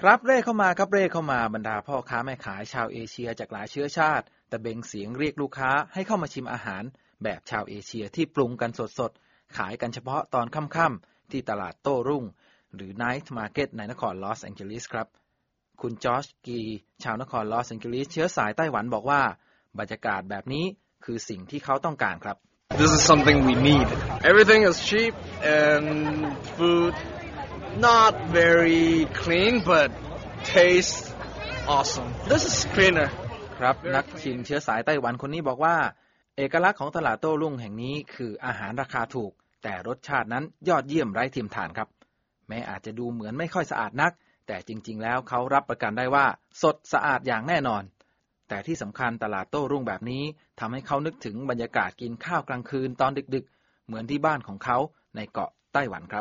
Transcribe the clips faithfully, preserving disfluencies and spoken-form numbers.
ครับเร่เข้ามาครับเร่เข้ามาบรรดาพ่อค้าแม่ขายชาวเอเชียจากหลายเชื้อชาติตะเบงเสียงเรียกลูกค้าให้เข้ามาชิมอาหารแบบชาวเอเชียที่ปรุงกันสดๆขายกันเฉพาะตอนค่ำๆที่ตลาดโต้รุ่งหรือ Night Market ในนครลอสแองเจลิสครับคุณจอร์จกีชาวนครลอสแองเจลิสเชื้อสายไต้หวันบอกว่าบรรยากาศแบบนี้คือสิ่งที่เขาต้องการครับ This is something we need. Everything is cheap and food not very clean but tastes awesome. This is cleaner. ครับนักชิมเชื้อสายไต้หวันคนนี้บอกว่าเอกลักษณ์ของตลาดโต้รุ่งแห่งนี้คืออาหารราคาถูกแต่รสชาตินั้นยอดเยี่ยมไร้เทียมทานครับแม้อาจจะดูเหมือนไม่ค่อยสะอาดนักแต่จริงๆแล้วเขารับประกันได้ว่าสดสะอาดอย่างแน่นอนแต่ที่สำคัญตลาดโต้รุ่งแบบนี้ทำให้เขานึกถึงบรรยากาศกินข้าวกลางคืนตอนดึกๆเหมือนที่บ้านของเขาในเกาะไต้หวันครับ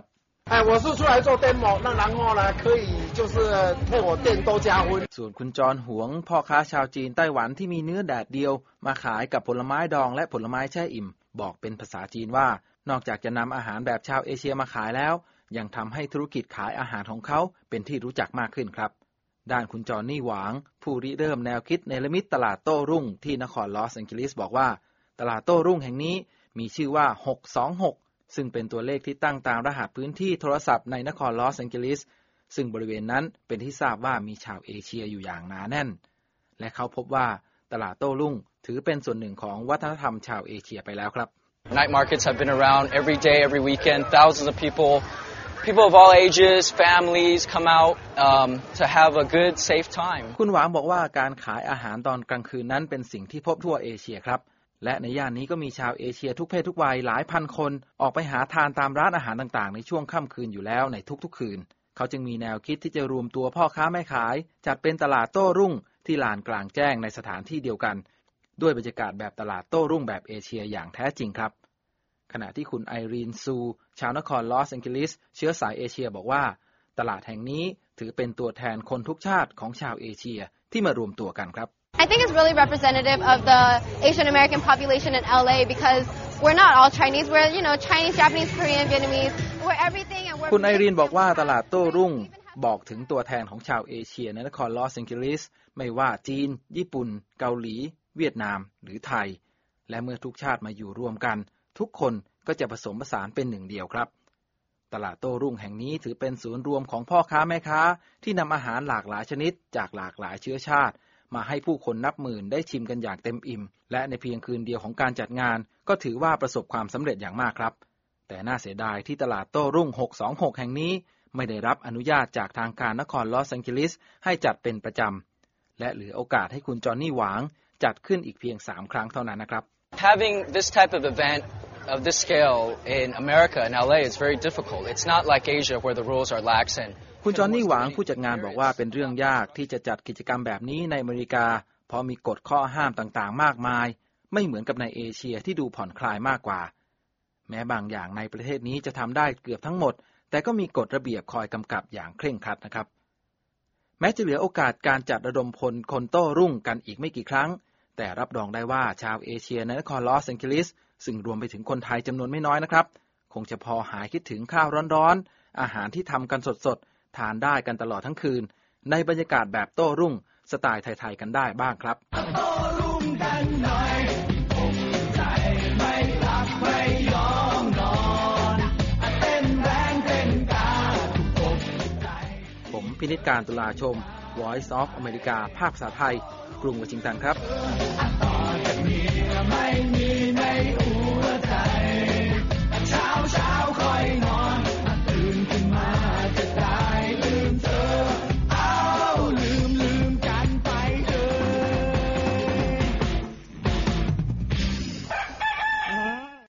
ส่วนคุณจรหวงพ่อค้าชาวจีนไต้หวันที่มีเนื้อแดดเดียวมาขายกับผลไม้ดองและผลไม้แช่อิ่มบอกเป็นภาษาจีนว่านอกจากจะนำอาหารแบบชาวเอเชียมาขายแล้วยังทำให้ธุรกิจขายอาหารของเขาเป็นที่รู้จักมากขึ้นครับด้านคุณจอห์นนี่หวางผู้ริเริ่มแนวคิดเนรมิตตลาดโต้รุ่งที่นครลอสแองเจลิสบอกว่าตลาดโต้รุ่งแห่งนี้มีชื่อว่าหกสองหกซึ่งเป็นตัวเลขที่ตั้งตามรหัสพื้นที่โทรศัพท์ในนครลอสแองเจลิสซึ่งบริเวณนั้นเป็นที่ทราบว่ามีชาวเอเชียอยู่อย่างหนาแน่นและเขาพบว่าตลาดโต้รุ่งถือเป็นส่วนหนึ่งของวัฒนธรรมชาวเอเชียไปแล้วครับ Night markets have been around every day, every weekend. Thousands of people, people of all ages, families come out um, to have a good, safe time. คุณหวางบอกว่าการขายอาหารตอนกลางคืนนั้นเป็นสิ่งที่พบทั่วเอเชียครับและในย่านนี้ก็มีชาวเอเชียทุกเพศทุกวัยหลายพันคนออกไปหาทานตามร้านอาหารต่างๆในช่วงค่ำคืนอยู่แล้วในทุกๆคืนเขาจึงมีแนวคิดที่จะรวมตัวพ่อค้าแม่ขายจัดเป็นตลาดโต้รุ่งที่ลานกลางแจ้งในสถานที่เดียวกันด้วยบรรยากาศแบบตลาดโต้รุ่งแบบเอเชียอย่างแท้จริงครับขณะที่คุณไอรีนซูชาวนครลอสแองเจลิสเชื้อสายเอเชียบอกว่าตลาดแห่งนี้ถือเป็นตัวแทนคนทุกชาติของชาวเอเชียที่มารวมตัวกันครับ I think it's really representative of the Asian American population in L A because we're not all Chinese. We're, you know, Chinese, Japanese, Korean, Vietnamese. We're everything and we're คุณไอรีนบอกว่าตลาดโต้รุ่งบอกถึงตัวแทนของชาวเอเชียในนครลอสแองเจลิสไม่ว่าจีนญี่ปุ่นเกาหลีเวียดนามหรือไทยและเมื่อทุกชาติมาอยู่รวมกันทุกคนก็จะผสมผสานเป็นหนึ่งเดียวครับตลาดโต้รุ่งแห่งนี้ถือเป็นศูนย์รวมของพ่อค้าแม่ค้าที่นำอาหารหลากหลายชนิดจากหลากหลายเชื้อชาติมาให้ผู้คนนับหมื่นได้ชิมกันอย่างเต็มอิ่มและในเพียงคืนเดียวของการจัดงานก็ถือว่าประสบความสำเร็จอย่างมากครับแต่น่าเสียดายที่ตลาดโต้รุ่งหกสองหกแห่งนี้ไม่ได้รับอนุญาตจากทางการนครลอสแองเจลิสให้จัดเป็นประจำและเหลือโอกาสให้คุณจอห์นนี่หวางจัดขึ้นอีกเพียงสามครั้งเท่านั้นนะครับ Having this type of event of this scale in America and L A is very difficult. It's not like Asia where the rules are lax and คุณจอห์นนี่หวางผู้จัดงานบอกว่าเป็นเรื่องยากที่จะจัดกิจกรรมแบบนี้ในอเมริกาเพราะมีกฎข้อห้ามต่างๆมากมายไม่เหมือนกับในเอเชียที่ดูผ่อนคลายมากกว่าแม้บางอย่างในประเทศนี้จะทำได้เกือบทั้งหมดแต่ก็มีกฎระเบียบคอยกำกับอย่างเคร่งครัดนะครับแม้จะเหลือโอกาสการจัดระดมพลคนโต้รุ่งกันอีกไม่กี่ครั้งแต่รับรองได้ว่าชาวเอเชียในนครลอสแองเจลิสซึ่งรวมไปถึงคนไทยจำนวนไม่น้อยนะครับคงจะพอหายคิดถึงข้าวร้อนๆอาหารที่ทำกันสดๆทานได้กันตลอดทั้งคืนในบรรยากาศแบบโต้รุ่งสไตล์ไทยๆกันได้บ้างครับโต้รุ่งกันหน่อยผมใจไม่หลับไม่ยอมนอนเต้นแรงเต้นกาทุกใจผมพินิจการตุลาชม Voice of America ภาคภาษาไทยกรุงวอชิงตันครับ